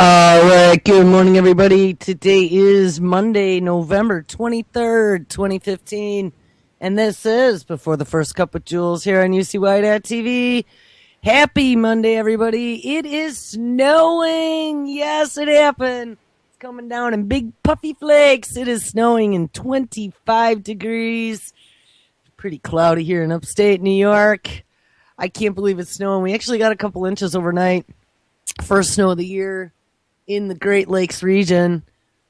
All right, good morning, everybody. Today is Monday, November 23rd, 2015, and this is Before the First Cup with Jules here on UCY.TV. Happy Monday, everybody. It is snowing. Yes, it happened. It's coming down in big puffy flakes. It is snowing in 25 degrees. Pretty cloudy here in upstate New York. I can't believe it's snowing. We actually got a couple inches overnight. First snow of the year in the Great Lakes region.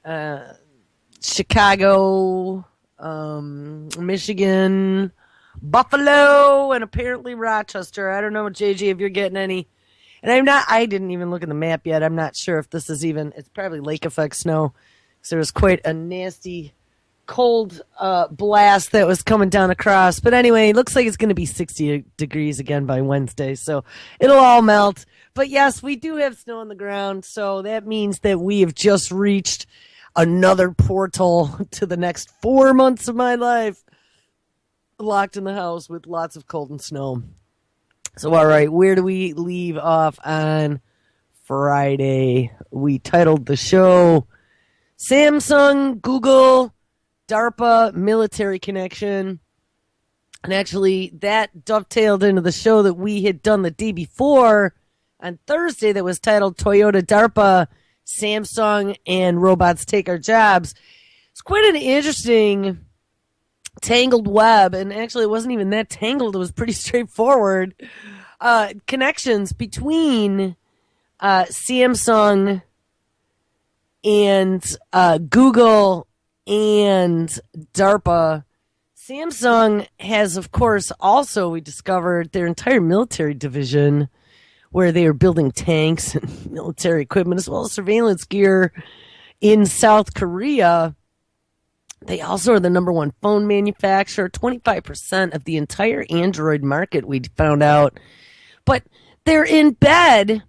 Chicago, Michigan, Buffalo, and apparently Rochester. I don't know, JJ, if you're getting any. And I didn't even look at the map yet. I'm not sure if this is even, it's probably lake effect snow. So there was quite a nasty cold blast that was coming down across. But anyway, it looks like it's going to be 60 degrees again by Wednesday. So it'll all melt. But yes, we do have snow on the ground. So that means that we have just reached another portal to the next 4 months of my life. Locked in the house with lots of cold and snow. So, all right, where do we leave off on Friday? We titled the show Samsung, Google, DARPA, Military Connection. And actually, that dovetailed into the show that we had done the day before on Thursday that was titled Toyota, DARPA, Samsung, and Robots Take Our Jobs. It's quite an interesting tangled web, and actually it wasn't even that tangled. It was pretty straightforward. Connections between Samsung and Google and DARPA. Samsung has, of course, also, we discovered their entire military division where they are building tanks and military equipment as well as surveillance gear in South Korea. They also are the number one phone manufacturer, 25% of the entire Android market, we found out. But they're in bed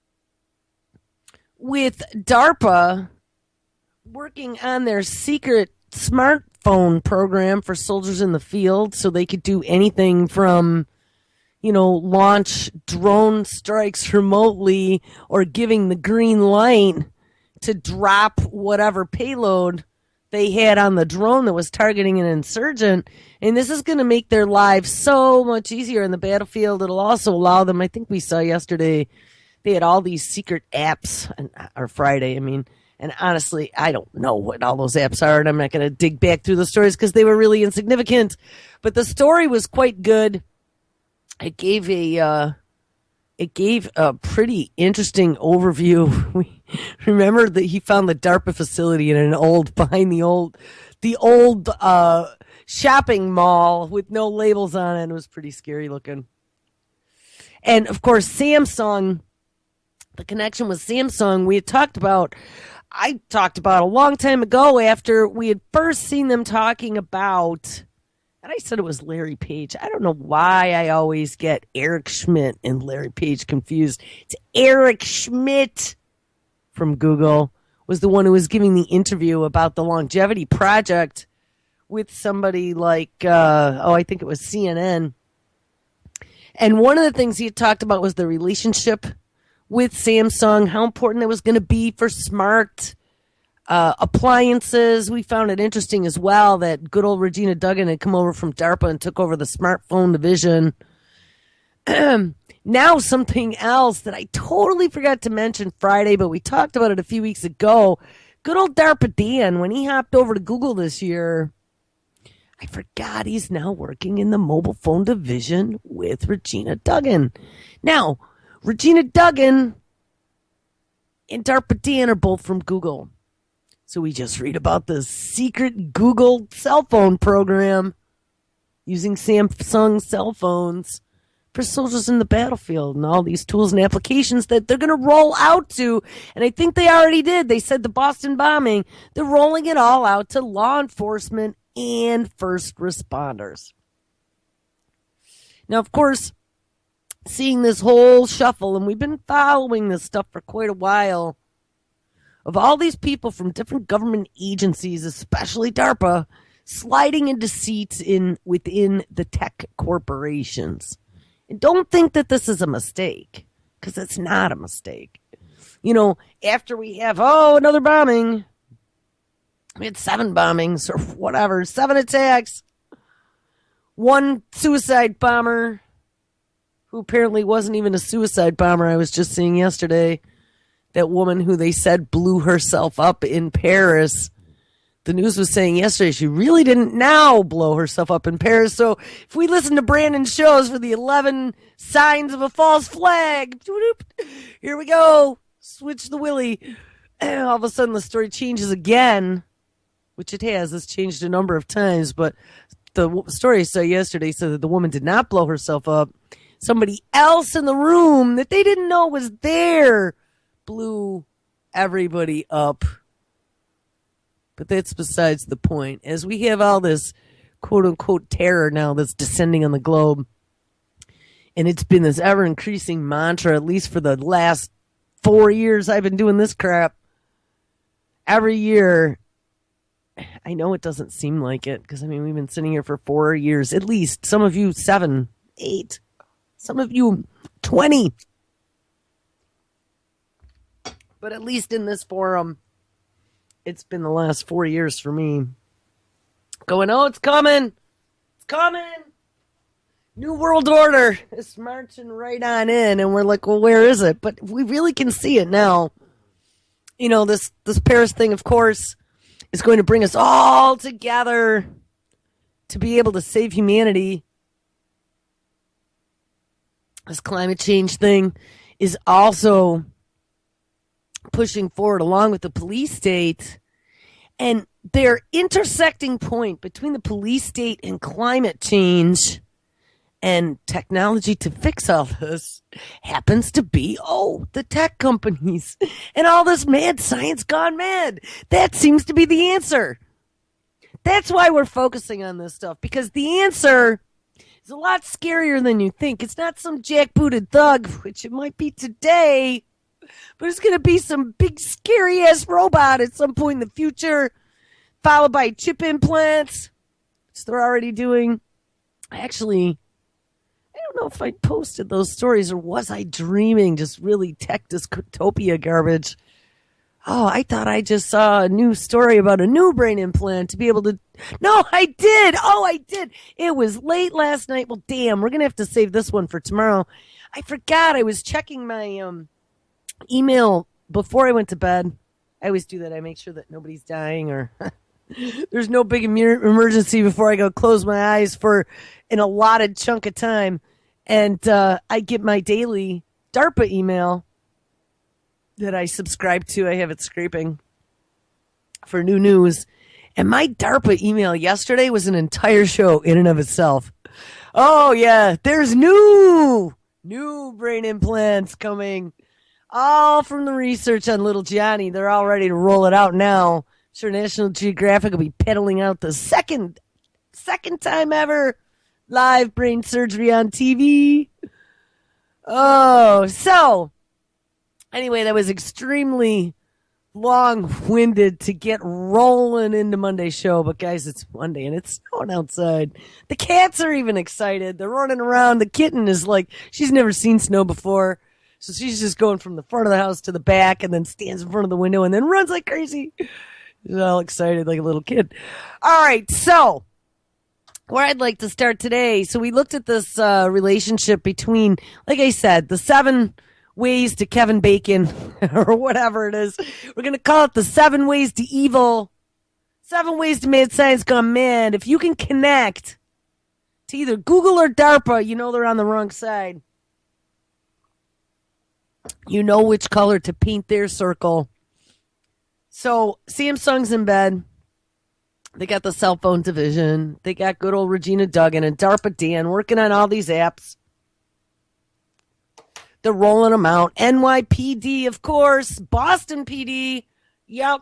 with DARPA working on their secret smartphone program for soldiers in the field so they could do anything from, launch drone strikes remotely or giving the green light to drop whatever payload they had on the drone that was targeting an insurgent. And this is going to make their lives so much easier in the battlefield. It'll also allow them, I think we saw yesterday, they had all these secret apps, or Friday, and honestly, I don't know what all those apps are, and I'm not going to dig back through the stories because they were really insignificant. But the story was quite good. It gave a pretty interesting overview. We remember that he found the DARPA facility behind the old shopping mall with no labels on it. It was pretty scary looking. And of course, Samsung, the connection with Samsung, I talked about a long time ago after we had first seen them talking about, and I said it was Larry Page. I don't know why I always get Eric Schmidt and Larry Page confused. It's Eric Schmidt from Google was the one who was giving the interview about the longevity project with somebody like, I think it was CNN. And one of the things he had talked about was the relationship with Samsung, how important it was going to be for smart appliances. We found it interesting as well that good old Regina Duggan had come over from DARPA and took over the smartphone division. Now something else that I totally forgot to mention Friday, but we talked about it a few weeks ago. Good old DARPA Dan, when he hopped over to Google this year, I forgot he's now working in the mobile phone division with Regina Duggan. Now, Regina Duggan and DARPA Dan are both from Google. So we just read about the secret Google cell phone program using Samsung cell phones for soldiers in the battlefield and all these tools and applications that they're going to roll out to. And I think they already did. They said the Boston bombing, they're rolling it all out to law enforcement and first responders. Now, of course, seeing this whole shuffle, and we've been following this stuff for quite a while, of all these people from different government agencies, especially DARPA, sliding into seats within the tech corporations. And don't think that this is a mistake, because it's not a mistake. After we have, another bombing. We had 7 bombings or whatever, 7 attacks. 1 suicide bomber who apparently wasn't even a suicide bomber. I was just seeing yesterday that woman who they said blew herself up in Paris. The news was saying yesterday she really didn't now blow herself up in Paris. So if we listen to Brandon's shows for the 11 signs of a false flag, here we go. Switch the willy. And all of a sudden the story changes again, which it has. It's changed a number of times, but the story I saw yesterday said that the woman did not blow herself up. Somebody else in the room that they didn't know was there blew everybody up. But that's besides the point. As we have all this quote-unquote terror now that's descending on the globe, and it's been this ever-increasing mantra, at least for the last 4 years I've been doing this crap. Every year, I know it doesn't seem like it, because, we've been sitting here for 4 years, at least. Some of you 7, 8, some of you 20. But at least in this forum, it's been the last 4 years for me. Going, it's coming. It's coming. New World Order is marching right on in. And we're like, well, where is it? But we really can see it now. This Paris thing, of course, is going to bring us all together to be able to save humanity. This climate change thing is also pushing forward along with the police state, and their intersecting point between the police state and climate change and technology to fix all this happens to be, the tech companies and all this mad science gone mad. That seems to be the answer. That's why we're focusing on this stuff, because the answer is a lot scarier than you think. It's not some jackbooted thug, which it might be today, but it's going to be some big scary-ass robot at some point in the future, followed by chip implants, which they're already doing. Actually, I don't know if I posted those stories or was I dreaming just really tech dystopia garbage. I thought I just saw a new story about a new brain implant to be able to... No, I did! I did! It was late last night. Well, damn, we're going to have to save this one for tomorrow. I forgot. I was checking my email before I went to bed. I always do that. I make sure that nobody's dying or there's no big emergency before I go close my eyes for an allotted chunk of time. And I get my daily DARPA email that I subscribe to. I have it scraping for new news. And my DARPA email yesterday was an entire show in and of itself. Oh, yeah, there's new brain implants coming. All from the research on little Johnny. They're all ready to roll it out now. I'm sure National Geographic will be peddling out the second time ever live brain surgery on TV. So anyway, that was extremely long-winded to get rolling into Monday's show. But guys, it's Monday and it's snowing outside. The cats are even excited. They're running around. The kitten is like, she's never seen snow before. So she's just going from the front of the house to the back and then stands in front of the window and then runs like crazy. She's all excited like a little kid. All right, so where I'd like to start today. So we looked at this relationship between, like I said, the 7 ways to Kevin Bacon or whatever it is. We're going to call it the 7 ways to evil. 7 ways to mad science gone mad. If you can connect to either Google or DARPA, you know they're on the wrong side. You know which color to paint their circle. So Samsung's in bed. They got the cell phone division. They got good old Regina Duggan and DARPA Dan working on all these apps. They're rolling them out. NYPD, of course. Boston PD. Yep.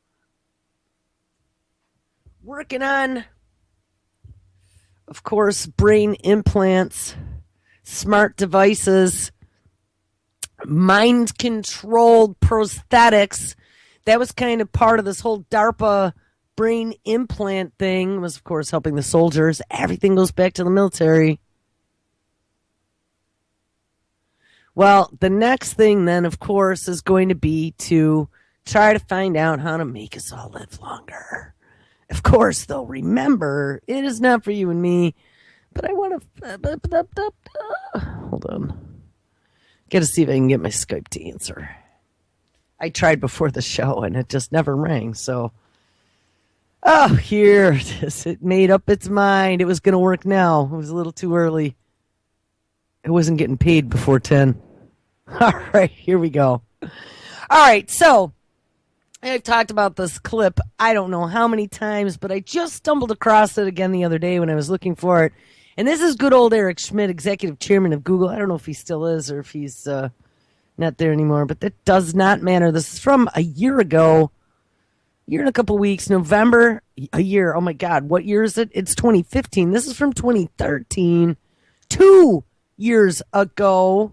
Working on, of course, brain implants, smart devices, mind-controlled prosthetics. That was kind of part of this whole DARPA brain implant thing. It was, of course, helping the soldiers. Everything goes back to the military. Well, the next thing then, of course, is going to be to try to find out how to make us all live longer. Of course, though, remember, it is not for you and me, but I want to... Hold on. Got to see if I can get my Skype to answer. I tried before the show, and it just never rang, so... Oh, here it is. It made up its mind. It was going to work now. It was a little too early. It wasn't getting paid before 10. All right, here we go. All right, so I've talked about this clip I don't know how many times, but I just stumbled across it again the other day when I was looking for it. And this is good old Eric Schmidt, executive chairman of Google. I don't know if he still is or if he's not there anymore, but that does not matter. This is from a year ago. Year and a couple weeks, November, a year. Oh my God, what year is it? It's 2015. This is from 2013, 2 years ago.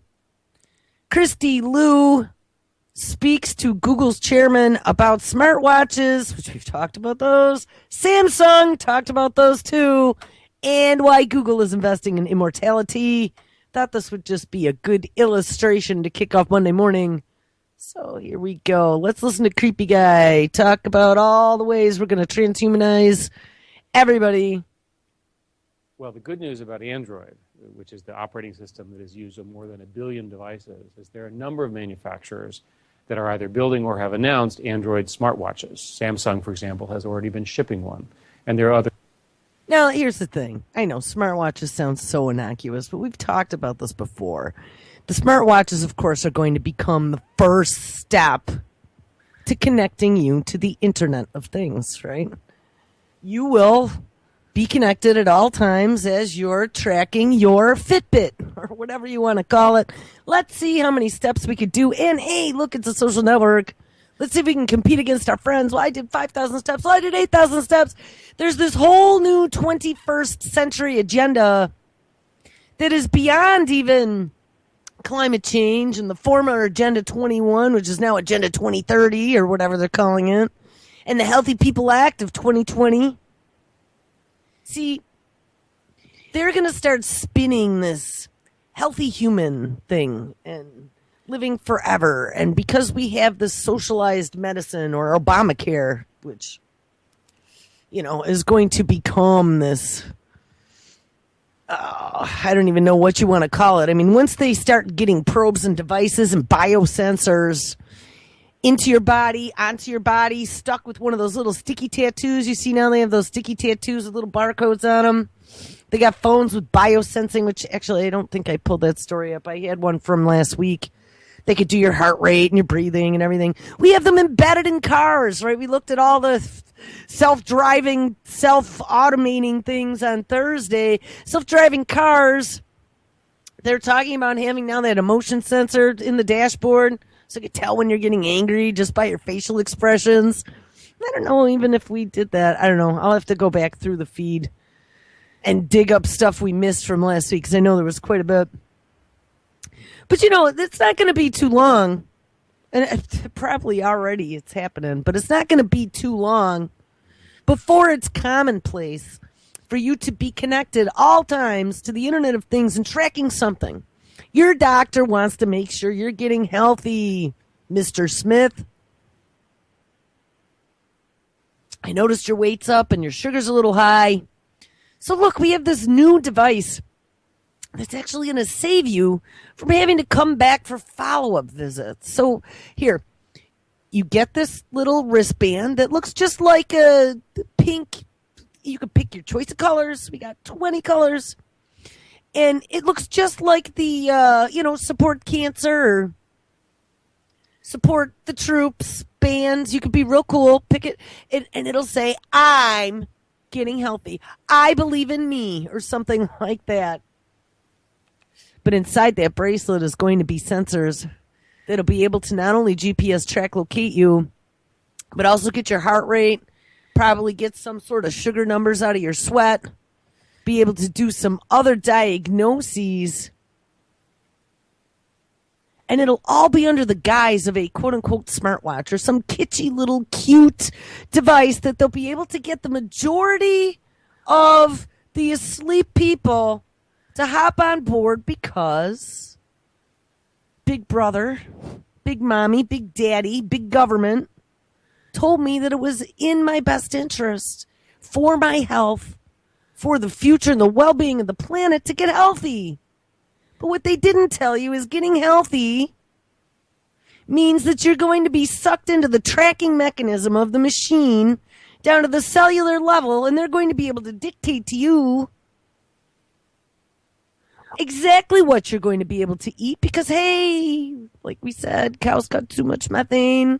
Christy Liu speaks to Google's chairman about smartwatches, which we've talked about those. Samsung talked about those too, and why Google is investing in immortality. Thought this would just be a good illustration to kick off Monday morning. So here we go. Let's listen to Creepy Guy talk about all the ways we're going to transhumanize everybody. Well, the good news about Android, which is the operating system that is used on more than 1 billion devices, is there are a number of manufacturers that are either building or have announced Android smartwatches. Samsung, for example, has already been shipping one. And there are other... Now, here's the thing. I know smartwatches sound so innocuous, but we've talked about this before. The smartwatches, of course, are going to become the first step to connecting you to the Internet of Things, right? You will be connected at all times as you're tracking your Fitbit or whatever you want to call it. Let's see how many steps we could do. And hey, look, it's a social network. Let's see if we can compete against our friends. Well, I did 5,000 steps. Well, I did 8,000 steps. There's this whole new 21st century agenda that is beyond even climate change and the former Agenda 21, which is now Agenda 2030 or whatever they're calling it, and the Healthy People Act of 2020. See, they're going to start spinning this healthy human thing and living forever. And because we have this socialized medicine or Obamacare, which, you know, is going to become this... I don't even know what you want to call it. I mean, once they start getting probes and devices and biosensors into your body, onto your body, stuck with one of those little sticky tattoos. You see now they have those sticky tattoos with little barcodes on them. They got phones with biosensing, which actually I don't think I pulled that story up. I had one from last week. They could do your heart rate and your breathing and everything. We have them embedded in cars, right? We looked at all the self-driving, self-automating things on Thursday. Self-driving cars, they're talking about having now that emotion sensor in the dashboard, so you can tell when you're getting angry just by your facial expressions. I don't know, even if we did that, I don't know. I'll have to go back through the feed and dig up stuff we missed from last week, because I know there was quite a bit. But, you know, it's not going to be too long, and probably already it's happening, but it's not going to be too long before it's commonplace for you to be connected all times to the Internet of Things and tracking something. Your doctor wants to make sure you're getting healthy, Mr. Smith. I noticed your weight's up and your sugar's a little high. So look, we have this new device that's actually going to save you from having to come back for follow-up visits. So here, you get this little wristband that looks just like a pink. You can pick your choice of colors. We got 20 colors. And it looks just like the, support cancer or support the troops bands. You could be real cool. Pick it, and it'll say, I'm getting healthy. I believe in me, or something like that. But inside that bracelet is going to be sensors that'll be able to not only GPS track locate you, but also get your heart rate, probably get some sort of sugar numbers out of your sweat, be able to do some other diagnoses. And it'll all be under the guise of a quote-unquote smartwatch or some kitschy little cute device that they'll be able to get the majority of the asleep people to hop on board, because big brother, big mommy, big daddy, big government told me that it was in my best interest for my health, for the future and the well-being of the planet to get healthy. But what they didn't tell you is getting healthy means that you're going to be sucked into the tracking mechanism of the machine down to the cellular level, and they're going to be able to dictate to you exactly what you're going to be able to eat because, hey, like we said, cows got too much methane.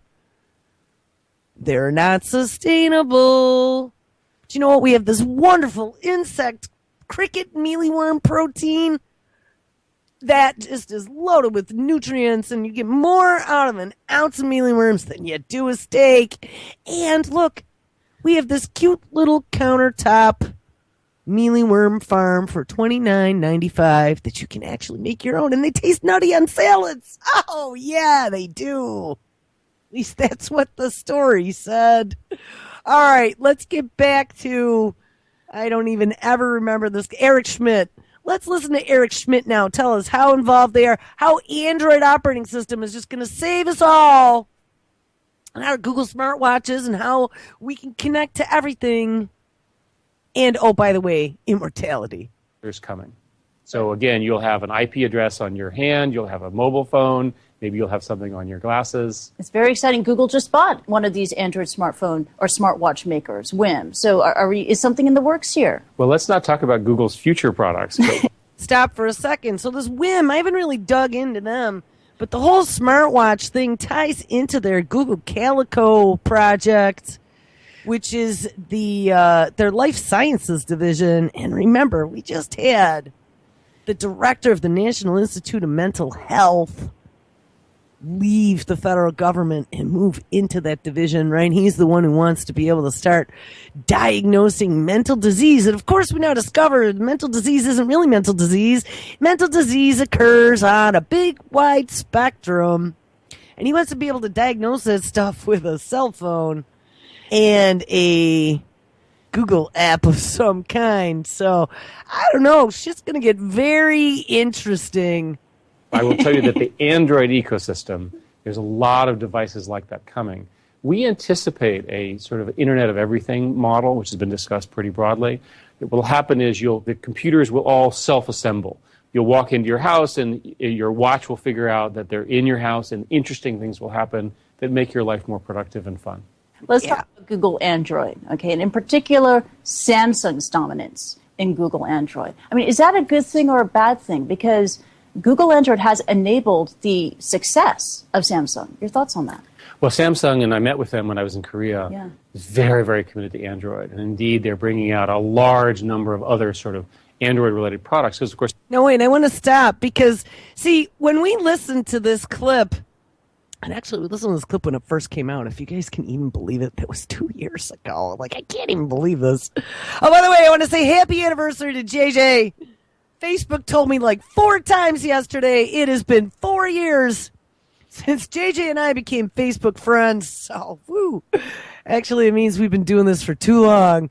They're not sustainable. But you know what? We have this wonderful insect, cricket mealyworm protein that just is loaded with nutrients, and you get more out of an ounce of mealyworms than you do a steak. And look, we have this cute little countertop mealyworm farm for $29.95 that you can actually make your own, and they taste nutty on salads. Oh, yeah, they do. At least that's what the story said. All right, let's get back to, I don't even ever remember this, Eric Schmidt. Let's listen to Eric Schmidt now. Tell us how involved they are, how Android operating system is just going to save us all, and our Google smartwatches, and how we can connect to everything. And, oh, by the way, immortality. There's coming. So, again, you'll have an IP address on your hand. You'll have a mobile phone. Maybe you'll have something on your glasses. It's very exciting. Google just bought one of these Android smartphone or smartwatch makers, Whim. So is something in the works here? Well, let's not talk about Google's future products. Stop for a second. So this Whim, I haven't really dug into them, but the whole smartwatch thing ties into their Google Calico project, which is their life sciences division. And remember, we just had the director of the National Institute of Mental Health leave the federal government and move into that division, right? He's the one who wants to be able to start diagnosing mental disease. And of course, we now discovered mental disease isn't really mental disease. Mental disease occurs on a big, wide spectrum. And he wants to be able to diagnose that stuff with a cell phone and a Google app of some kind. So, I don't know. Shit's going to get very interesting. I will tell you that the Android ecosystem, there's a lot of devices like that coming. We anticipate a sort of Internet of Everything model, which has been discussed pretty broadly. What will happen is the computers will all self-assemble. You'll walk into your house and your watch will figure out that they're in your house, and interesting things will happen that make your life more productive and fun. Let's talk about Google Android, okay? And in particular, Samsung's dominance in Google Android. I mean, is that a good thing or a bad thing? Because Google Android has enabled the success of Samsung. Your thoughts on that? Well, Samsung, and I met with them when I was in Korea, is very, very committed to Android. And indeed, they're bringing out a large number of other sort of Android-related products. Because, of course... No, wait, I want to stop because, see, when we listened to this clip, and actually we listened to this clip when it first came out, if you guys can even believe it, that was 2 years ago. Like, I can't even believe this. Oh, by the way, I want to say happy anniversary to JJ. Facebook told me like 4 times yesterday it has been 4 years since JJ and I became Facebook friends. So, woo. Actually, it means we've been doing this for too long.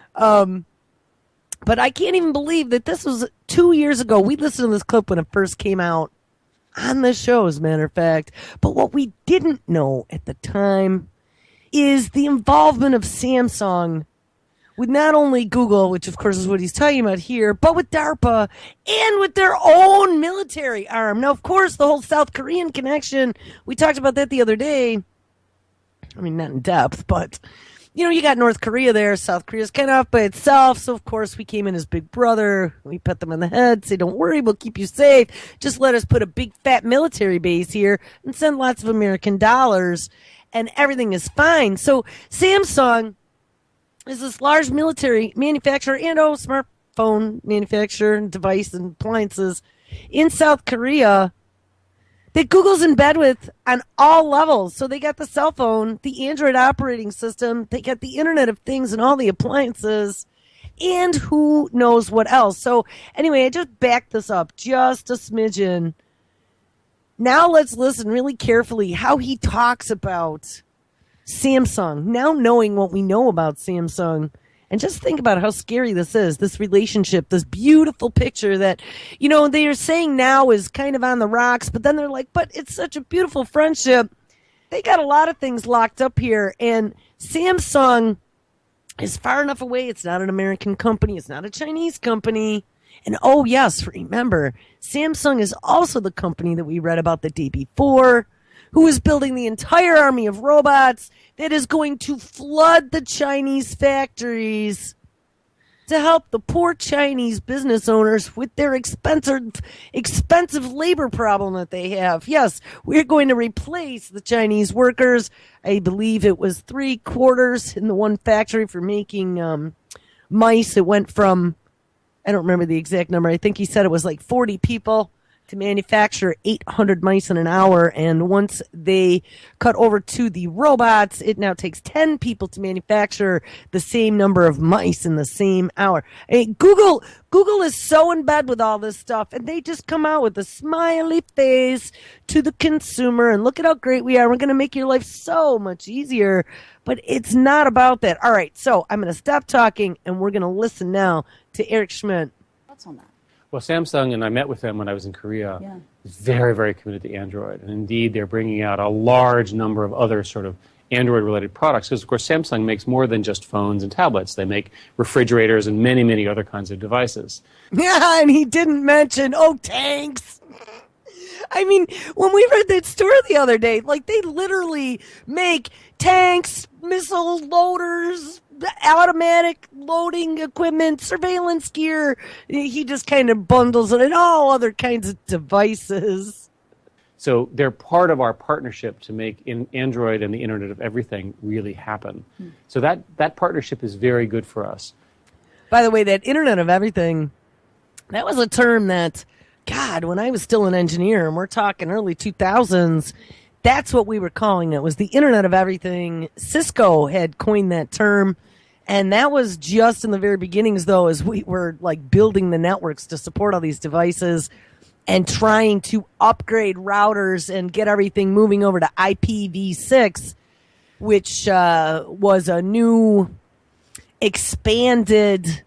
But I can't even believe that this was 2 years ago. We listened to this clip when it first came out on the show, as a matter of fact. But what we didn't know at the time is the involvement of Samsung with not only Google, which of course is what he's talking about here, but with DARPA and with their own military arm. Now, of course, the whole South Korean connection, we talked about that the other day. I mean, not in depth, but, you got North Korea there. South Korea's kind of off by itself. So, of course, we came in as big brother. We pet them on the head, say, don't worry, we'll keep you safe. Just let us put a big fat military base here and send lots of American dollars, and everything is fine. So, Samsung is this large military manufacturer and smartphone manufacturer and device and appliances in South Korea that Google's in bed with on all levels. So they got the cell phone, the Android operating system, they got the Internet of Things and all the appliances, and who knows what else. So anyway, I just backed this up just a smidgen. Now let's listen really carefully how he talks about Samsung, now knowing what we know about Samsung And just think about how scary this is, this relationship, this beautiful picture that, they are saying now is kind of on the rocks, but then they're like, but it's such a beautiful friendship. They got a lot of things locked up here. And Samsung is far enough away. It's not an American company. It's not a Chinese company. And oh, yes, remember, Samsung is also the company that we read about the day before, who is building the entire army of robots that is going to flood the Chinese factories to help the poor Chinese business owners with their expensive labor problem that they have. Yes, we're going to replace the Chinese workers. I believe it was 3/4 in the one factory for making mice. It went from, I don't remember the exact number. I think he said it was like 40 people to manufacture 800 mice in an hour. And once they cut over to the robots, it now takes 10 people to manufacture the same number of mice in the same hour. Google is so in bed with all this stuff, and they just come out with a smiley face to the consumer. And look at how great we are. We're going to make your life so much easier. But it's not about that. All right, so I'm going to stop talking, and we're going to listen now to Eric Schmidt. What's on that? Well, Samsung, and I met with them when I was in Korea, is very, very committed to Android. And indeed, they're bringing out a large number of other sort of Android-related products. Because, of course, Samsung makes more than just phones and tablets. They make refrigerators and many, many other kinds of devices. Yeah, and he didn't mention, tanks. I mean, when we read that story the other day, like, they literally make tanks, missile loaders, automatic loading equipment, surveillance gear. He just kind of bundles it and all other kinds of devices. So they're part of our partnership to make Android and the Internet of Everything really happen. So that partnership is very good for us. By the way, that Internet of Everything, that was a term that, God, when I was still an engineer, and we're talking early 2000s, that's what we were calling it, was the Internet of Everything. Cisco had coined that term, and that was just in the very beginnings, though, as we were like building the networks to support all these devices and trying to upgrade routers and get everything moving over to IPv6, which was a new expanded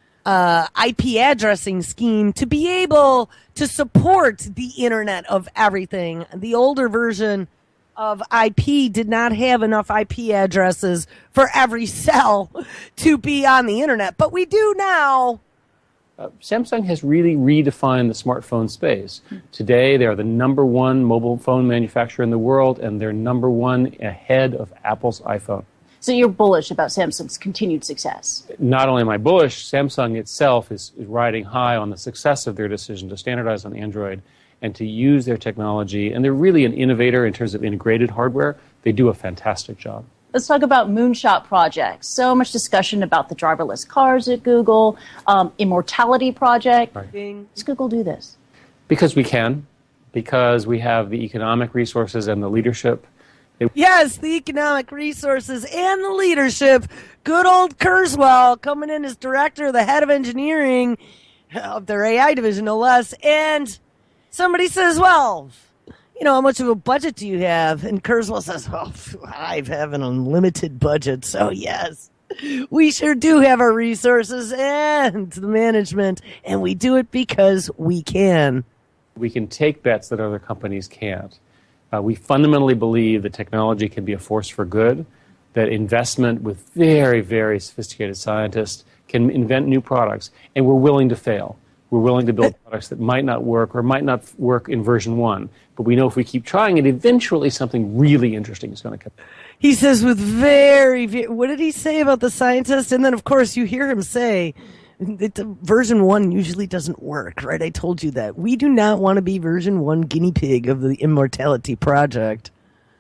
IP addressing scheme to be able to support the Internet of Everything. The older version of IP did not have enough IP addresses for every cell to be on the Internet, but we do now. Samsung has really redefined the smartphone space. Today, they are the number one mobile phone manufacturer in the world, and they're number one ahead of Apple's iPhone. So you're bullish about Samsung's continued success? Not only am I bullish, Samsung itself is riding high on the success of their decision to standardize on Android and to use their technology. And they're really an innovator in terms of integrated hardware. They do a fantastic job. Let's talk about moonshot projects. So much discussion about the driverless cars at Google, Immortality Project. Right. Does Google do this? Because we can, because we have the economic resources and the leadership. Yes, the economic resources and the leadership. Good old Kurzweil coming in as director, the head of engineering of their AI division, no less. And somebody says, well, how much of a budget do you have? And Kurzweil says, I have an unlimited budget. So, yes, we sure do have our resources and the management, and we do it because we can. We can take bets that other companies can't. We fundamentally believe that technology can be a force for good, that investment with very, very sophisticated scientists can invent new products, and we're willing to fail. We're willing to build products that might not work or might not work in version 1. But we know if we keep trying it, eventually something really interesting is going to come. He says with what did he say about the scientist? And then, of course, you hear him say, version 1 usually doesn't work, right? I told you that. We do not want to be version 1 guinea pig of the Immortality Project.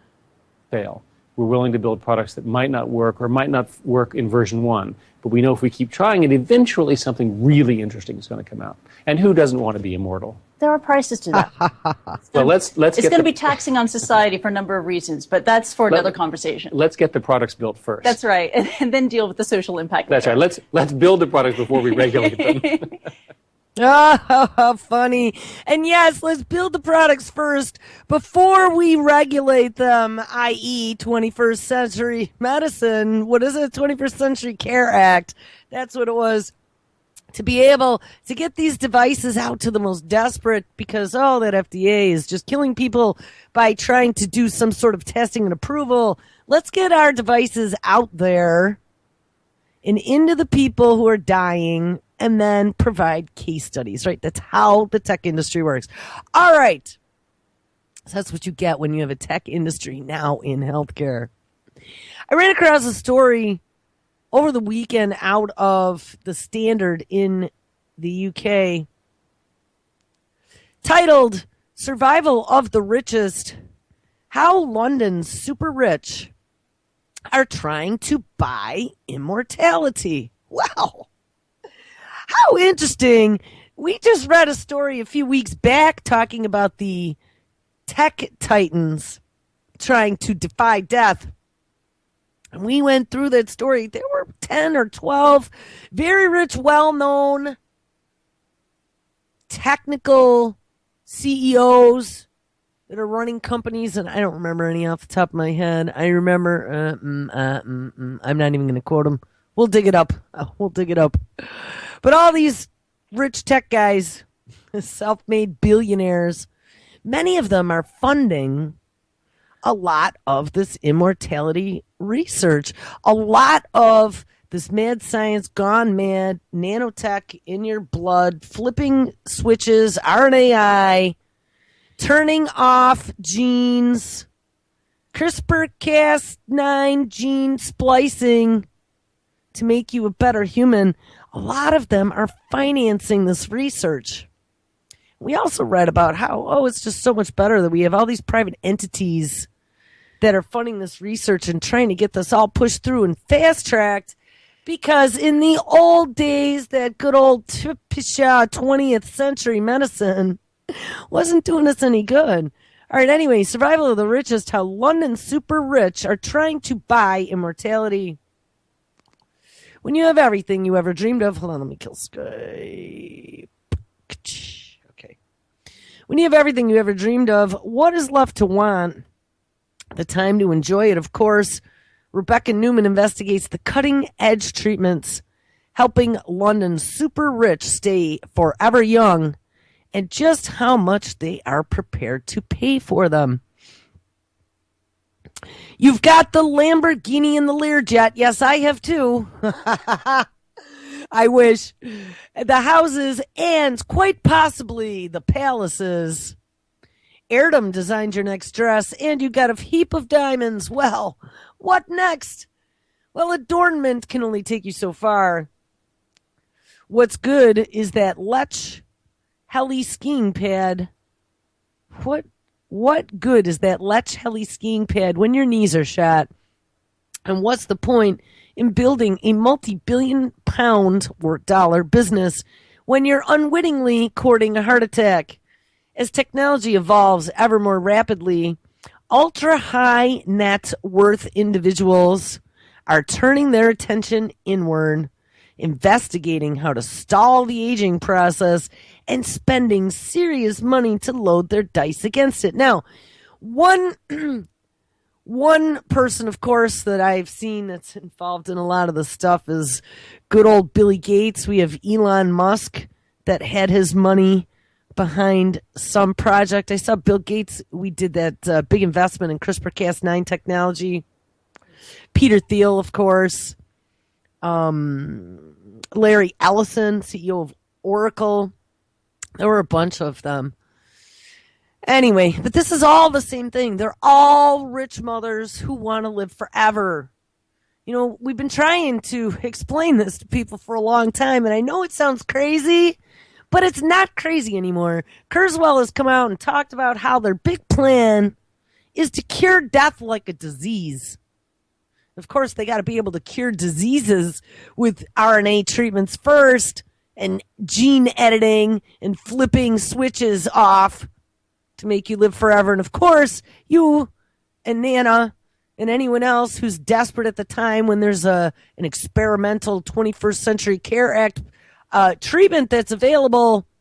Fail. We're willing to build products that might not work or might not work in version 1. But we know if we keep trying it, eventually something really interesting is going to come out. And who doesn't want to be immortal? There are prices to that. Well, let's it's going to be taxing on society for a number of reasons, but that's for another conversation. Let's get the products built first. That's right, and then deal with the social impact. That's right. Let's build the products before we regulate them. Oh, how funny. And yes, let's build the products first before we regulate them, i.e., 21st century medicine. What is it? 21st Century Care Act. That's what it was. To be able to get these devices out to the most desperate because, oh, that FDA is just killing people by trying to do some sort of testing and approval. Let's get our devices out there and into the people who are dying and then provide case studies, right? That's how the tech industry works. All right. So that's what you get when you have a tech industry now in healthcare. I ran across a story over the weekend out of the Standard in the UK titled Survival of the Richest, How London's Super Rich Are Trying to Buy Immortality. Wow. How interesting. We just read a story a few weeks back talking about the tech titans trying to defy death. And we went through that story. There were 10 or 12 very rich, well-known technical CEOs that are running companies, and I don't remember any off the top of my head. I remember, I'm not even going to quote them. We'll dig it up. But all these rich tech guys, self-made billionaires, many of them are funding a lot of this immortality research, a lot of this mad science gone mad, nanotech in your blood, flipping switches, RNAi, turning off genes, CRISPR-Cas9 gene splicing to make you a better human. A lot of them are financing this research. We also read about how, it's just so much better that we have all these private entities that are funding this research and trying to get this all pushed through and fast-tracked, because in the old days, that good old 20th century medicine wasn't doing us any good. All right, anyway, Survival of the Richest, How London's Super Rich Are Trying to Buy Immortality. When you have everything you ever dreamed of, hold on, let me kill Skype. Okay. When you have everything you ever dreamed of, what is left to want? The time to enjoy it, of course. Rebecca Newman investigates the cutting-edge treatments helping London's super rich stay forever young and just how much they are prepared to pay for them. You've got the Lamborghini and the Learjet. Yes, I have too. I wish. The houses and quite possibly the palaces. Erdem designed your next dress, and you got a heap of diamonds. Well, what next? Well, adornment can only take you so far. What's good is that Lech Heli skiing pad. What good is that Lech Heli skiing pad when your knees are shot? And what's the point in building a multi-billion pound or dollar business when you're unwittingly courting a heart attack? As technology evolves ever more rapidly, ultra-high net worth individuals are turning their attention inward, investigating how to stall the aging process and spending serious money to load their dice against it. Now, one person, of course, that I've seen that's involved in a lot of this stuff is good old Billy Gates. We have Elon Musk that had his money behind some project. I saw Bill Gates. We did that big investment in CRISPR-Cas9 technology. Peter Thiel, of course. Larry Ellison, CEO of Oracle. There were a bunch of them. Anyway, but this is all the same thing. They're all rich mothers who want to live forever. You know, we've been trying to explain this to people for a long time, and I know it sounds crazy, but it's not crazy anymore. Kurzweil has come out and talked about how their big plan is to cure death like a disease. Of course, they got to be able to cure diseases with RNA treatments first and gene editing and flipping switches off to make you live forever. And of course, you and Nana and anyone else who's desperate at the time when there's an experimental 21st Century Care Act treatment that's available,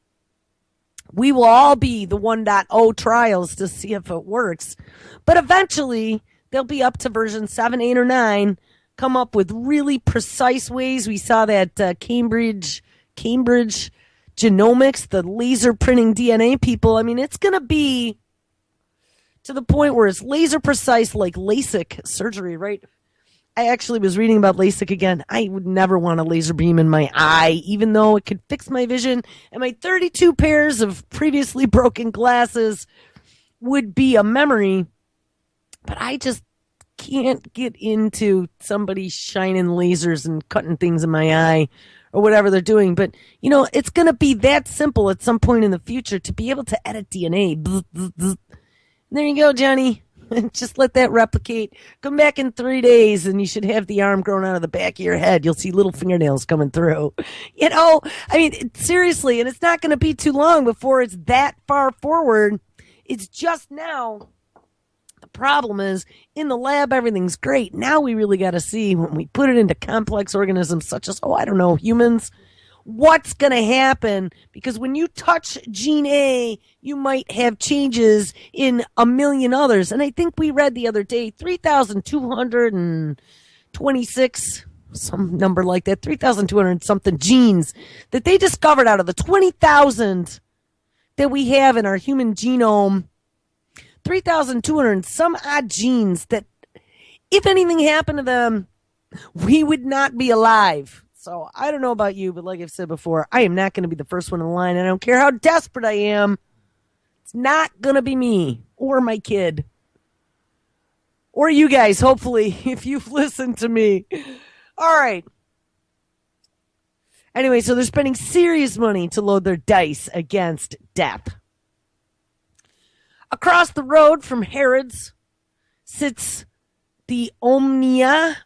We will all be the 1.0 trials to see if it works. But eventually, they'll be up to version 7, 8, or 9, come up with really precise ways. We saw that Cambridge Genomics, the laser printing DNA people. I mean, it's going to be to the point where it's laser precise like LASIK surgery, right? I actually was reading about LASIK again. I would never want a laser beam in my eye, even though it could fix my vision. And my 32 pairs of previously broken glasses would be a memory. But I just can't get into somebody shining lasers and cutting things in my eye or whatever they're doing. But, you know, it's going to be that simple at some point in the future to be able to edit DNA. There you go, Johnny. Just let that replicate. Come back in 3 days and you should have the arm growing out of the back of your head. You'll see little fingernails coming through. You know, I mean, seriously, and it's not going to be too long before it's that far forward. It's just now. The problem is, in the lab, everything's great. Now we really got to see when we put it into complex organisms such as, humans, what's going to happen, because when you touch gene A, you might have changes in a million others. And I think we read the other day 3,226, some number like that, 3,200 something genes that they discovered out of the 20,000 that we have in our human genome. 3,200 some odd genes that if anything happened to them, we would not be alive. So I don't know about you, but like I've said before, I am not going to be the first one in line. I don't care how desperate I am. It's not going to be me or my kid. Or you guys, hopefully, if you've listened to me. All right. Anyway, so they're spending serious money to load their dice against death. Across the road from Harrods sits the Omnia,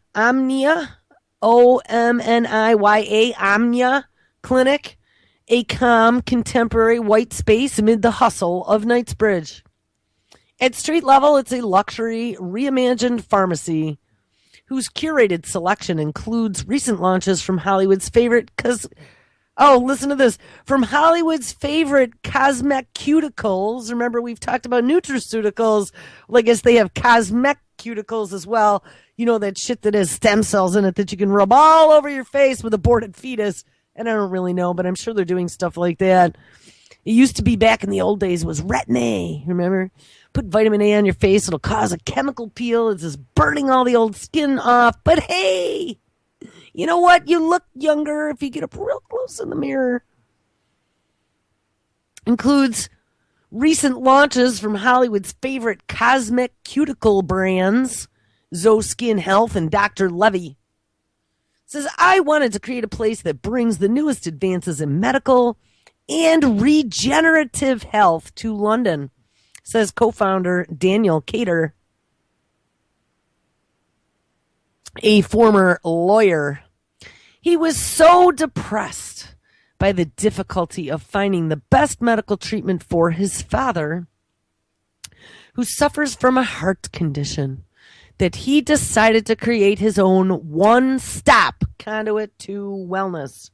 O-M-N-I-Y-A, Omnia Clinic, a calm, contemporary white space amid the hustle of Knightsbridge. At street level, it's a luxury, reimagined pharmacy whose curated selection includes recent launches from Hollywood's favorite, listen to this, from Hollywood's favorite cosmeceuticals. Remember, we've talked about nutraceuticals. Well, I guess they have cosmeceuticals as well. You know, that shit that has stem cells in it that you can rub all over your face with aborted fetus. And I don't really know, but I'm sure they're doing stuff like that. It used to be back in the old days was Retin-A, remember? Put vitamin A on your face, it'll cause a chemical peel. It's just burning all the old skin off. But hey, you know what? You look younger if you get up real close in the mirror. Includes recent launches from Hollywood's favorite cosmeceutical brands, ZoSkin Health and Dr. Levy. Says, I wanted to create a place that brings the newest advances in medical and regenerative health to London, says co-founder Daniel Cater, a former lawyer. He was so depressed by the difficulty of finding the best medical treatment for his father, who suffers from a heart condition, that he decided to create his own one-stop conduit to wellness.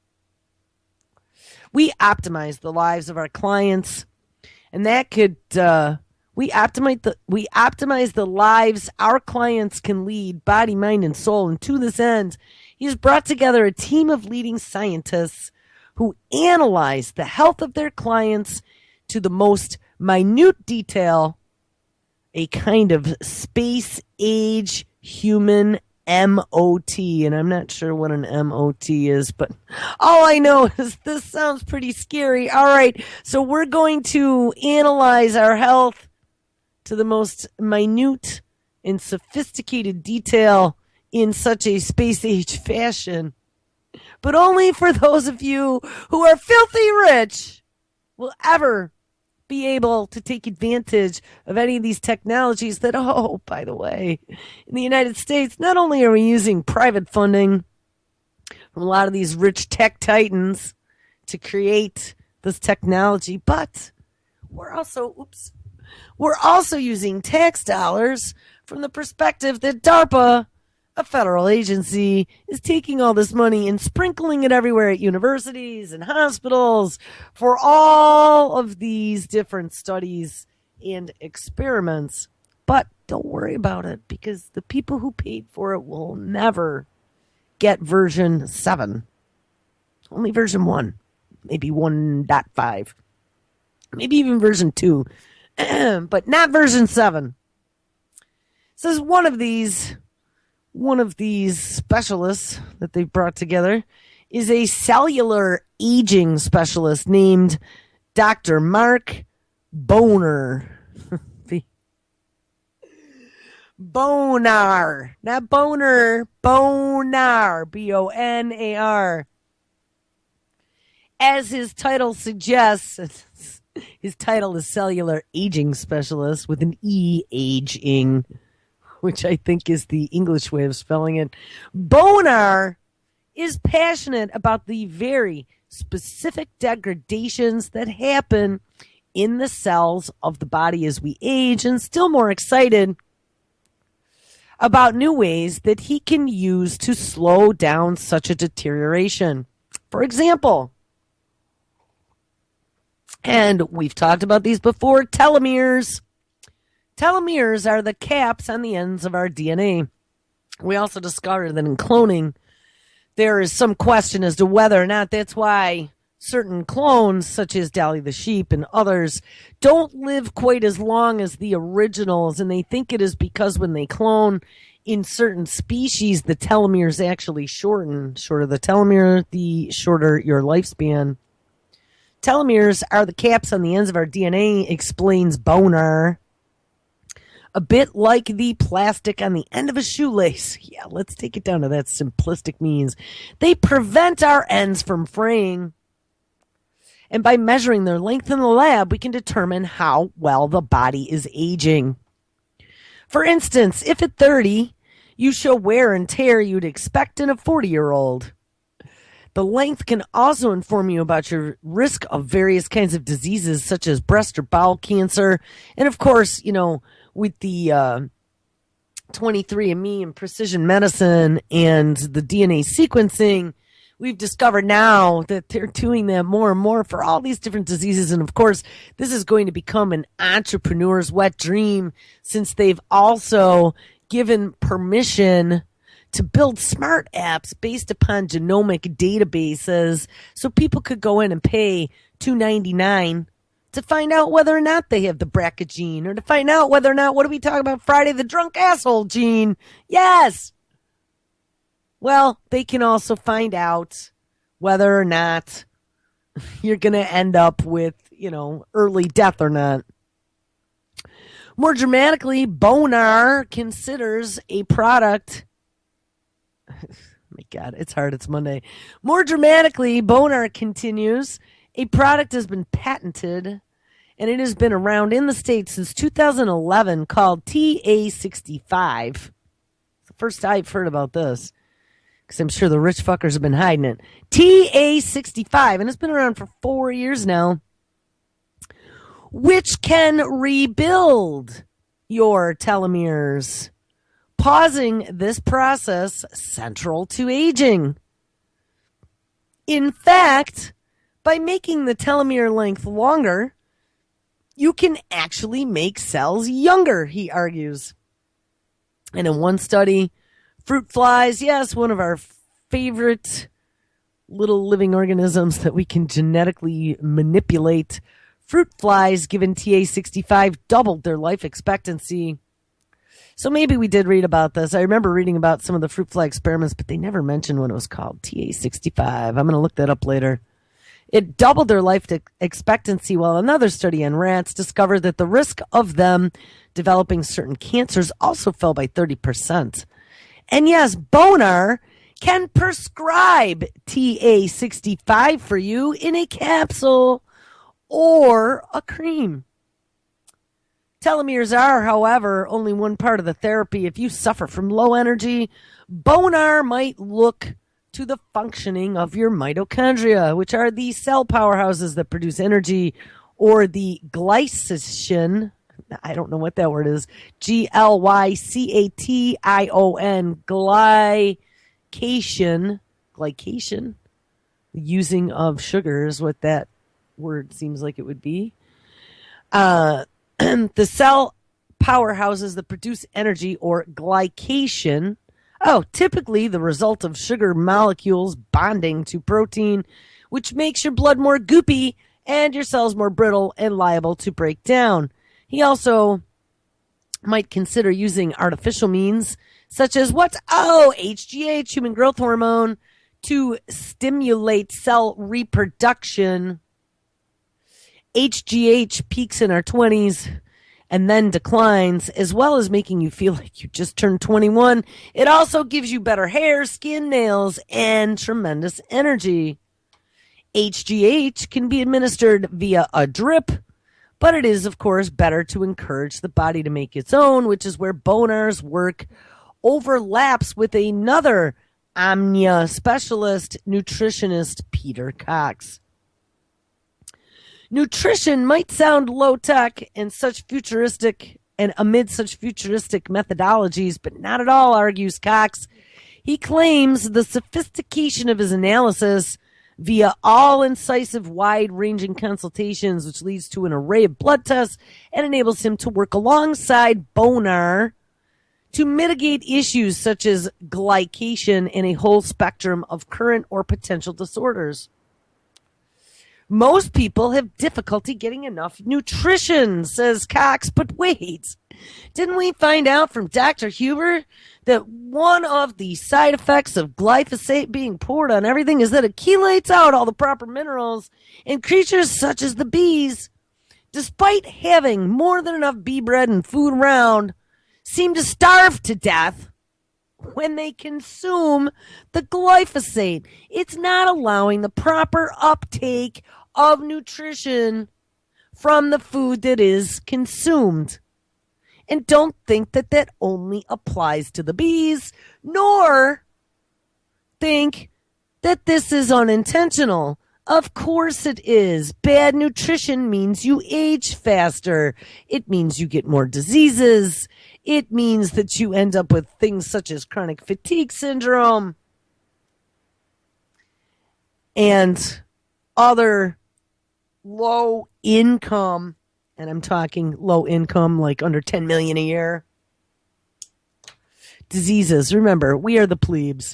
We optimize the lives of our clients, and that could we optimize the lives our clients can lead, body, mind, and soul. And to this end, he's brought together a team of leading scientists who analyze the health of their clients to the most minute detail, a kind of space-age human MOT, and I'm not sure what an MOT is, but all I know is this sounds pretty scary. All right, so we're going to analyze our health to the most minute and sophisticated detail in such a space-age fashion, but only for those of you who are filthy rich will ever be able to take advantage of any of these technologies that, oh, by the way, in the United States, not only are we using private funding from a lot of these rich tech titans to create this technology, but we're also using tax dollars from the perspective that DARPA a federal agency is taking all this money and sprinkling it everywhere at universities and hospitals for all of these different studies and experiments. But don't worry about it, because the people who paid for it will never get version 7. Only version 1, maybe 1.5, maybe even version 2, but not version 7. Says one of these specialists that they've brought together is a cellular aging specialist named Dr. Mark Bonar. Bonar, not boner, Bonar, Bonar. As his title suggests, his title is Cellular Aging Specialist with an E, aging, which I think is the English way of spelling it. Bonar is passionate about the very specific degradations that happen in the cells of the body as we age, and still more excited about new ways that he can use to slow down such a deterioration. For example, and we've talked about these before, telomeres. Telomeres are the caps on the ends of our DNA. We also discovered that in cloning, there is some question as to whether or not that's why certain clones, such as Dolly the sheep and others, don't live quite as long as the originals. And they think it is because when they clone in certain species, the telomeres actually shorten. Shorter the telomere, the shorter your lifespan. Telomeres are the caps on the ends of our DNA, explains Bonar. A bit like the plastic on the end of a shoelace. Yeah, let's take it down to that simplistic means. They prevent our ends from fraying. And by measuring their length in the lab, we can determine how well the body is aging. For instance, if at 30, you show wear and tear you'd expect in a 40-year-old. The length can also inform you about your risk of various kinds of diseases, such as breast or bowel cancer. And of course, with the 23andMe and precision medicine and the DNA sequencing, we've discovered now that they're doing that more and more for all these different diseases. And of course, this is going to become an entrepreneur's wet dream, since they've also given permission to build smart apps based upon genomic databases, so people could go in and pay $2.99 to find out whether or not they have the BRCA gene, or to find out whether or not, what are we talking about, Friday the Drunk Asshole gene? Yes! Well, they can also find out whether or not you're going to end up with, early death or not. More dramatically, Bonar considers a product... My God, it's hard. It's Monday. More dramatically, Bonar continues, a product has been patented, and it has been around in the States since 2011, called TA65. It's the first I've heard about this, because I'm sure the rich fuckers have been hiding it. TA65, and it's been around for 4 years now, which can rebuild your telomeres, pausing this process central to aging. In fact, by making the telomere length longer, you can actually make cells younger, he argues. And in one study, fruit flies, yes, one of our favorite little living organisms that we can genetically manipulate, fruit flies given TA65 doubled their life expectancy. So maybe we did read about this. I remember reading about some of the fruit fly experiments, but they never mentioned what it was called, TA65. I'm going to look that up later. It doubled their life expectancy, while another study on rats discovered that the risk of them developing certain cancers also fell by 30%. And yes, Bonar can prescribe TA65 for you in a capsule or a cream. Telomeres are, however, only one part of the therapy. If you suffer from low energy, Bonar might look to the functioning of your mitochondria, which are the cell powerhouses that produce energy, or the glycogen, I don't know what that word is. Glycation, glycation, using of sugar is what that word seems like it would be. The cell powerhouses that produce energy, or glycation, typically the result of sugar molecules bonding to protein, which makes your blood more goopy and your cells more brittle and liable to break down. He also might consider using artificial means, such as HGH, human growth hormone, to stimulate cell reproduction. HGH peaks in our 20s and then declines, as well as making you feel like you just turned 21. It also gives you better hair, skin, nails, and tremendous energy. HGH can be administered via a drip, but it is, of course, better to encourage the body to make its own, which is where Bonar's work overlaps with another Omnia specialist, nutritionist Peter Cox. Nutrition might sound low-tech and amid such futuristic methodologies, but not at all, argues Cox. He claims the sophistication of his analysis via all-incisive, wide-ranging consultations, which leads to an array of blood tests and enables him to work alongside Bonar to mitigate issues such as glycation and a whole spectrum of current or potential disorders. Most people have difficulty getting enough nutrition, says Cox. But wait, didn't we find out from Dr. Huber that one of the side effects of glyphosate being poured on everything is that it chelates out all the proper minerals, and creatures such as the bees, despite having more than enough bee bread and food around, seem to starve to death when they consume the glyphosate? It's not allowing the proper uptake of nutrition from the food that is consumed. And don't think that that only applies to the bees, nor think that this is unintentional. Of course it is. Bad nutrition means you age faster. It means you get more diseases. It means that you end up with things such as chronic fatigue syndrome and other low income, and I'm talking low income, like under 10 million a year, diseases. Remember, we are the plebes.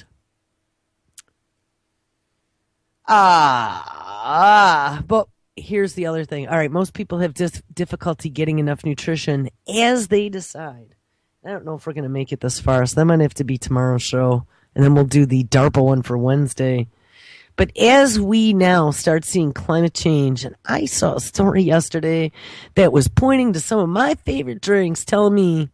But here's the other thing. All right, most people have difficulty getting enough nutrition as they decide. I don't know if we're going to make it this far, so that might have to be tomorrow's show, and then we'll do the DARPA one for Wednesday. But as we now start seeing climate change, and I saw a story yesterday that was pointing to some of my favorite drinks, telling me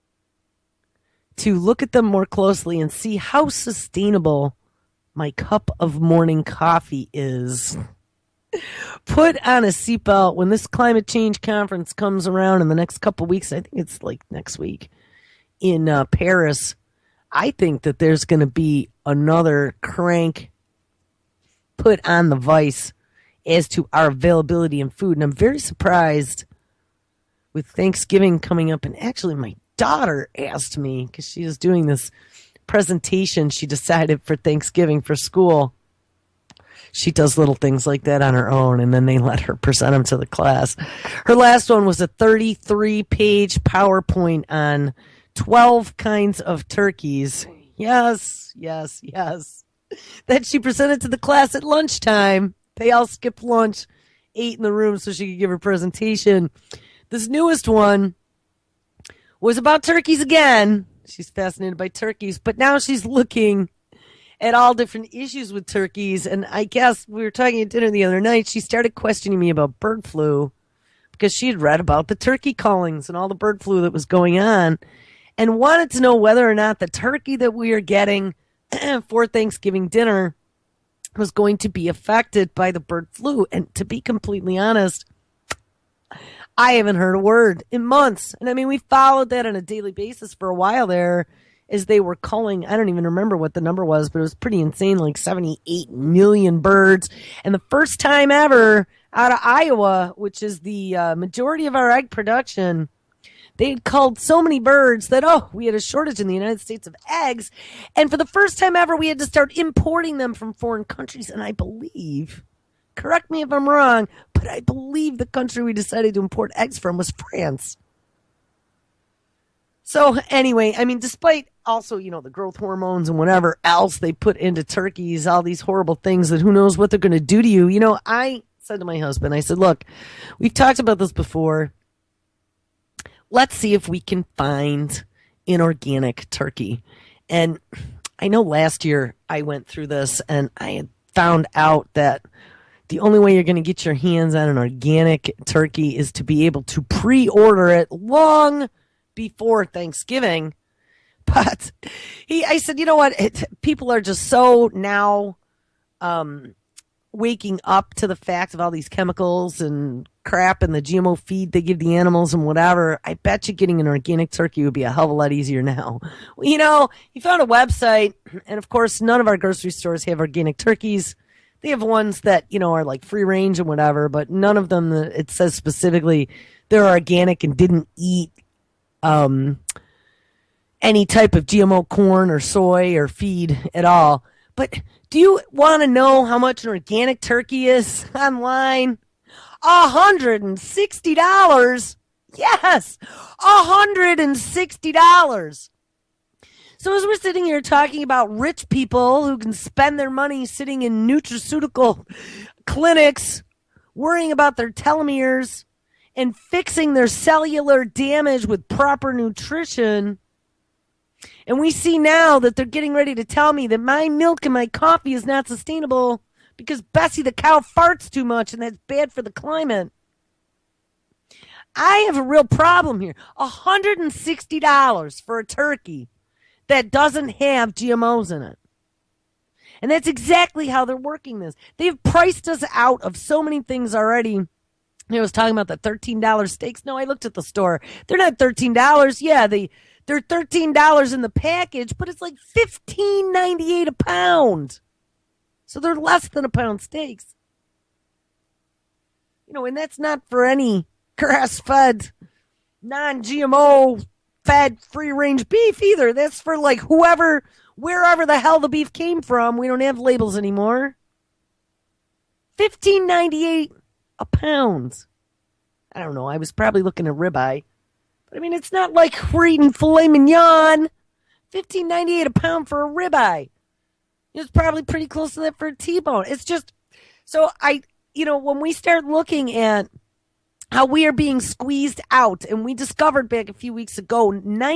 to look at them more closely and see how sustainable my cup of morning coffee is. Put on a seatbelt when this climate change conference comes around in the next couple weeks. I think it's like next week in Paris. I think that there's going to be another crank put on the vice as to our availability in food. And I'm very surprised with Thanksgiving coming up. And actually, my daughter asked me, because she was doing this presentation she decided for Thanksgiving for school. She does little things like that on her own, and then they let her present them to the class. Her last one was a 33-page PowerPoint on 12 kinds of turkeys. Yes. That she presented to the class at lunchtime. They all skipped lunch, ate in the room so she could give her presentation. This newest one was about turkeys again. She's fascinated by turkeys, but now she's looking at all different issues with turkeys. And I guess we were talking at dinner the other night. She started questioning me about bird flu because she had read about the turkey callings and all the bird flu that was going on, and wanted to know whether or not the turkey that we are getting for Thanksgiving dinner was going to be affected by the bird flu. And to be completely honest, I haven't heard a word in months. And I mean, we followed that on a daily basis for a while there as they were culling. I don't even remember what the number was, but it was pretty insane, like 78 million birds. And the first time ever out of Iowa, which is the majority of our egg production, They had culled so many birds that, we had a shortage in the United States of eggs. And for the first time ever, we had to start importing them from foreign countries. And I believe, correct me if I'm wrong, but I believe the country we decided to import eggs from was France. So anyway, I mean, despite also, the growth hormones and whatever else they put into turkeys, all these horrible things that who knows what they're going to do to you. I said to my husband, I said, look, we've talked about this before. Let's see if we can find an organic turkey. And I know last year I went through this and I had found out that the only way you're going to get your hands on an organic turkey is to be able to pre-order it long before Thanksgiving. But I said, you know what? People are just so now waking up to the fact of all these chemicals and crap and the GMO feed they give the animals and whatever. I bet you getting an organic turkey would be a hell of a lot easier now. You found a website, and of course, none of our grocery stores have organic turkeys. They have ones that, are like free range and whatever, but none of them, it says specifically they're organic and didn't eat any type of GMO corn or soy or feed at all. But do you want to know how much an organic turkey is online? $160. Yes, $160. So as we're sitting here talking about rich people who can spend their money sitting in nutraceutical clinics, worrying about their telomeres and fixing their cellular damage with proper nutrition, and we see now that they're getting ready to tell me that my milk and my coffee is not sustainable because Bessie the cow farts too much and that's bad for the climate. I have a real problem here. $160 for a turkey that doesn't have GMOs in it. And that's exactly how they're working this. They've priced us out of so many things already. I was talking about the $13 steaks. No, I looked at the store. They're not $13. Yeah, they're $13 in the package, but it's like $15.98 a pound. So they're less than a pound steaks. And that's not for any grass-fed, non-GMO fed free-range beef either. That's for like wherever the hell the beef came from. We don't have labels anymore. $15.98 a pound. I don't know. I was probably looking at ribeye. But I mean, it's not like we're eating filet mignon. $15.98 a pound for a ribeye. It's probably pretty close to that for a T-bone. It's just, so when we start looking at how we are being squeezed out, and we discovered back a few weeks ago,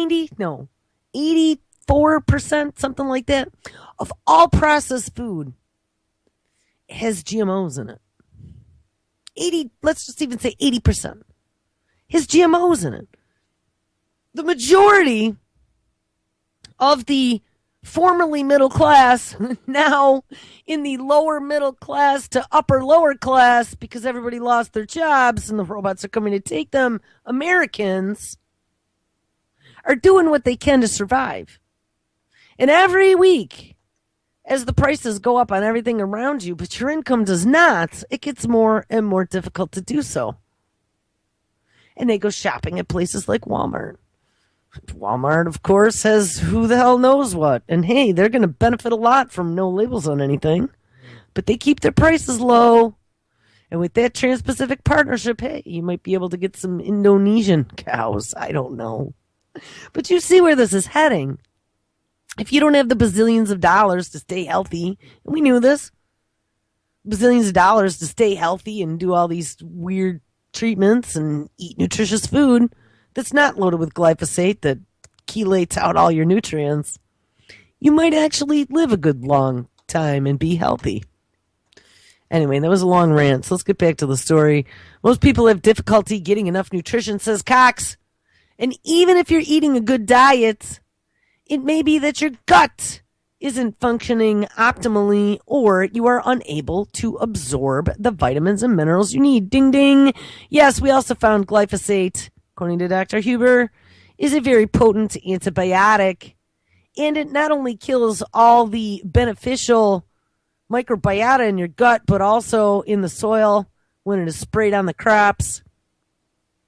84%, something like that, of all processed food has GMOs in it. Let's just even say 80% has GMOs in it. The majority of the formerly middle class, now in the lower middle class to upper lower class, because everybody lost their jobs and the robots are coming to take them, Americans are doing what they can to survive. And every week, as the prices go up on everything around you, but your income does not, it gets more and more difficult to do so. And they go shopping at places like Walmart. Walmart, of course, has who the hell knows what. And hey, they're going to benefit a lot from no labels on anything. But they keep their prices low. And with that Trans-Pacific Partnership, hey, you might be able to get some Indonesian cows. I don't know. But you see where this is heading. If you don't have the bazillions of dollars to stay healthy, and we knew this, bazillions of dollars to stay healthy and do all these weird treatments and eat nutritious food that's not loaded with glyphosate that chelates out all your nutrients, you might actually live a good long time and be healthy. Anyway, that was a long rant, so let's get back to the story. Most people have difficulty getting enough nutrition, says Cox. And even if you're eating a good diet, it may be that your gut isn't functioning optimally or you are unable to absorb the vitamins and minerals you need. Ding, ding. Yes, we also found glyphosate, according to Dr. Huber, is a very potent antibiotic. And it not only kills all the beneficial microbiota in your gut, but also in the soil when it is sprayed on the crops.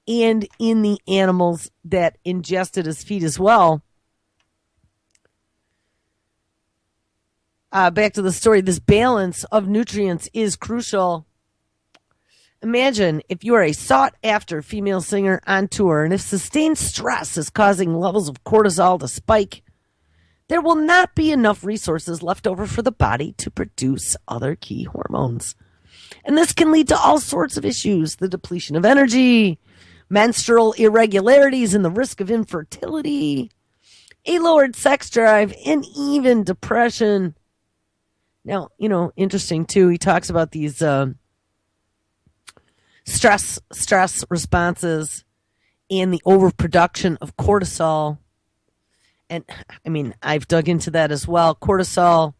and in the animals that ingested his feed as well. Back to the story, this balance of nutrients is crucial. Imagine if you are a sought-after female singer on tour, and if sustained stress is causing levels of cortisol to spike, there will not be enough resources left over for the body to produce other key hormones. And this can lead to all sorts of issues: the depletion of energy, menstrual irregularities, and the risk of infertility, a lowered sex drive, and even depression. Now, interesting too, he talks about these stress responses and the overproduction of cortisol. And I've dug into that as well. Cortisol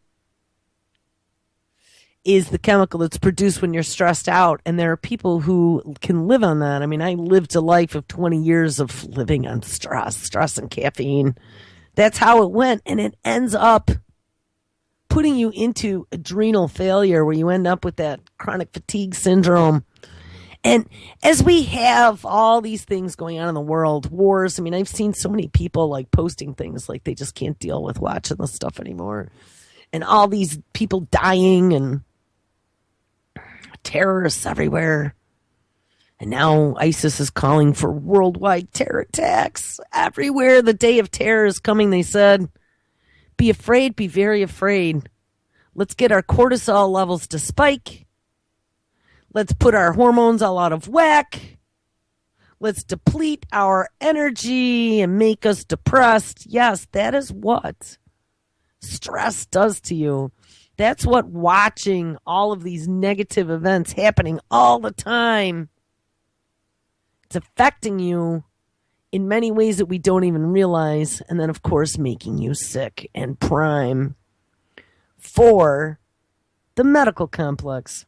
is the chemical that's produced when you're stressed out, and there are people who can live on that. I lived a life of 20 years of living on stress and caffeine. That's how it went, and it ends up putting you into adrenal failure, where you end up with that chronic fatigue syndrome. And as we have all these things going on in the world, wars, I've seen so many people like posting things like they just can't deal with watching this stuff anymore. And all these people dying and terrorists everywhere. And now ISIS is calling for worldwide terror attacks everywhere. The day of terror is coming, they said. Be afraid, be very afraid. Let's get our cortisol levels to spike. Let's put our hormones all out of whack. Let's deplete our energy and make us depressed. Yes, that is what stress does to you. That's what watching all of these negative events happening all the time, it's affecting you in many ways that we don't even realize, and then, of course, making you sick and prime for the medical complex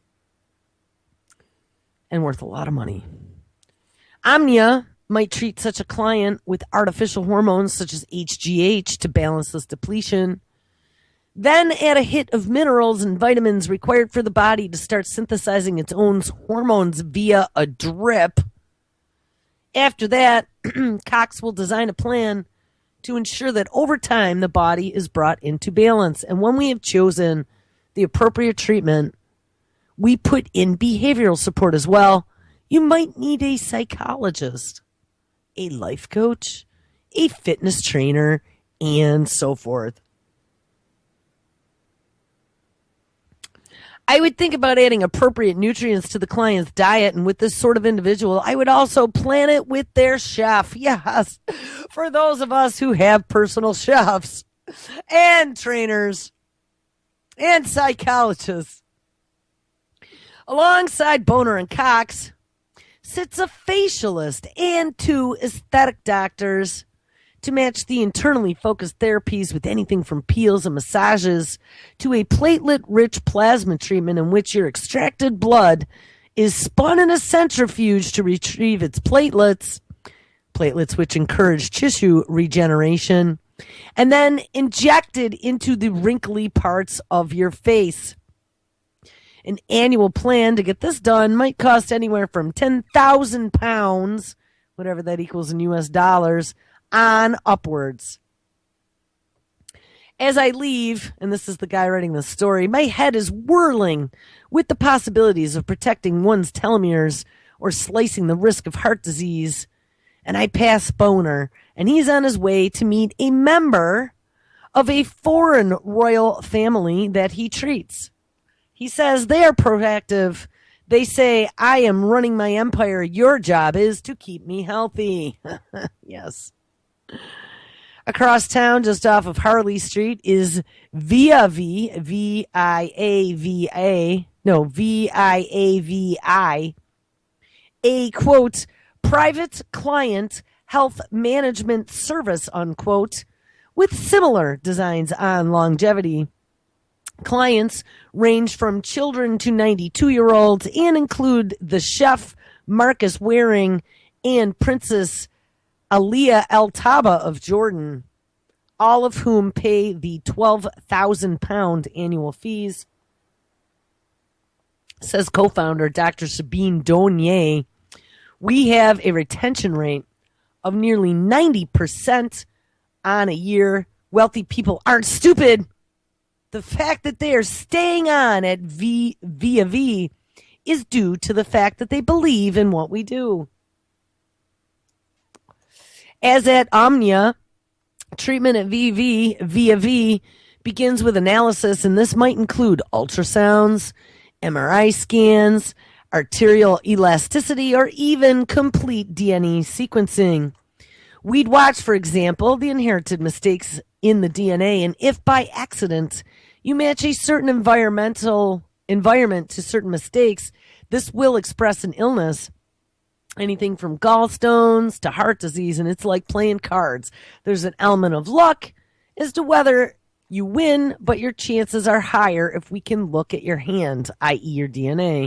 and worth a lot of money. Omnia might treat such a client with artificial hormones such as HGH to balance this depletion, then add a hit of minerals and vitamins required for the body to start synthesizing its own hormones via a drip. After that, Cox will design a plan to ensure that over time the body is brought into balance. And when we have chosen the appropriate treatment, we put in behavioral support as well. You might need a psychologist, a life coach, a fitness trainer, and so forth. I would think about adding appropriate nutrients to the client's diet, and with this sort of individual, I would also plan it with their chef. Yes, for those of us who have personal chefs and trainers and psychologists. Alongside Boner and Cox sits a facialist and 2 aesthetic doctors to match the internally focused therapies with anything from peels and massages to a platelet-rich plasma treatment in which your extracted blood is spun in a centrifuge to retrieve its platelets which encourage tissue regeneration, and then injected into the wrinkly parts of your face. An annual plan to get this done might cost anywhere from £10,000, whatever that equals in US dollars, on upwards. As I leave, and this is the guy writing the story, my head is whirling with the possibilities of protecting one's telomeres or slicing the risk of heart disease. And I pass Boner, and he's on his way to meet a member of a foreign royal family that he treats. He says they are proactive. They say, I am running my empire. Your job is to keep me healthy. Yes. Across town, just off of Harley Street, is Viavi, Viavi, a, quote, private client health management service, unquote, with similar designs on longevity. Clients range from children to 92-year-olds and include the chef Marcus Waring and Princess Aliyah Al Taba of Jordan, all of whom pay the £12,000 annual fees, says co-founder Dr. Sabine Donier. We have a retention rate of nearly 90% on a year. Wealthy people aren't stupid. The fact that they are staying on at ViaV is due to the fact that they believe in what we do. As at Omnia, treatment at ViaV begins with analysis, and this might include ultrasounds, MRI scans, arterial elasticity, or even complete DNA sequencing. We'd watch, for example, the inherited mistakes in the DNA, and if by accident you match a certain environment to certain mistakes, this will express an illness. Anything from gallstones to heart disease, and it's like playing cards. There's an element of luck as to whether you win, but your chances are higher if we can look at your hand, i.e. your DNA.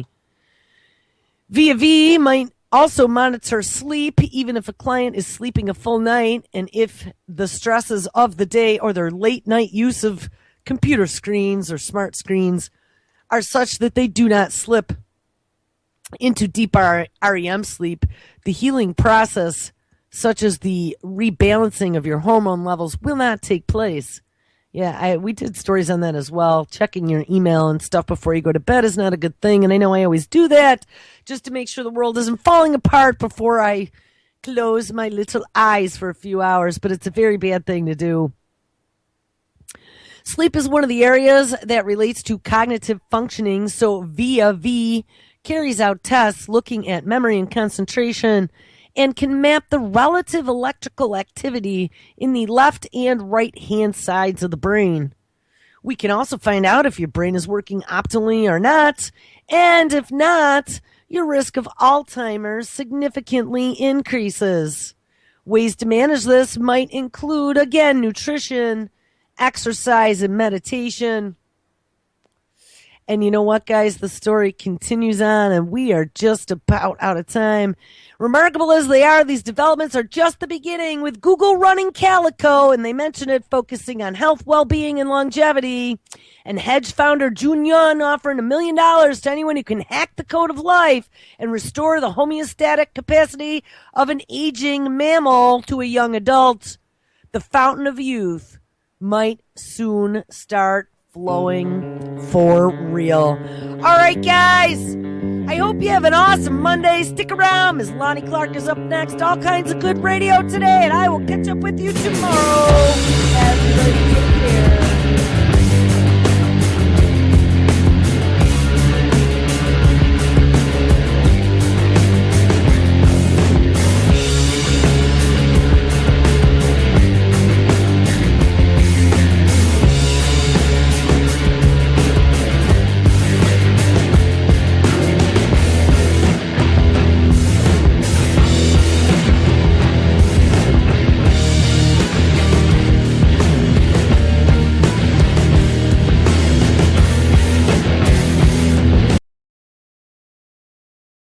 ViaV might also monitor sleep, even if a client is sleeping a full night, and if the stresses of the day or their late night use of computer screens or smart screens are such that they do not slip into deep REM sleep, the healing process, such as the rebalancing of your hormone levels, will not take place. Yeah, we did stories on that as well. Checking your email and stuff before you go to bed is not a good thing, and I know I always do that just to make sure the world isn't falling apart before I close my little eyes for a few hours, but it's a very bad thing to do. Sleep is one of the areas that relates to cognitive functioning, so ViaV carries out tests looking at memory and concentration and can map the relative electrical activity in the left and right hand sides of the brain. We can also find out if your brain is working optimally or not, and if not, your risk of Alzheimer's significantly increases. Ways to manage this might include, again, nutrition, exercise, and meditation. And you know what, guys? The story continues on, and we are just about out of time. Remarkable as they are, these developments are just the beginning, with Google running Calico, and they mention it focusing on health, well-being, and longevity. And hedge founder Jun Yun offering $1 million to anyone who can hack the code of life and restore the homeostatic capacity of an aging mammal to a young adult. The fountain of youth might soon start flowing for real. All right, guys. I hope you have an awesome Monday. Stick around. Ms. Lonnie Clark is up next. All kinds of good radio today, and I will catch up with you tomorrow. Everybody take care.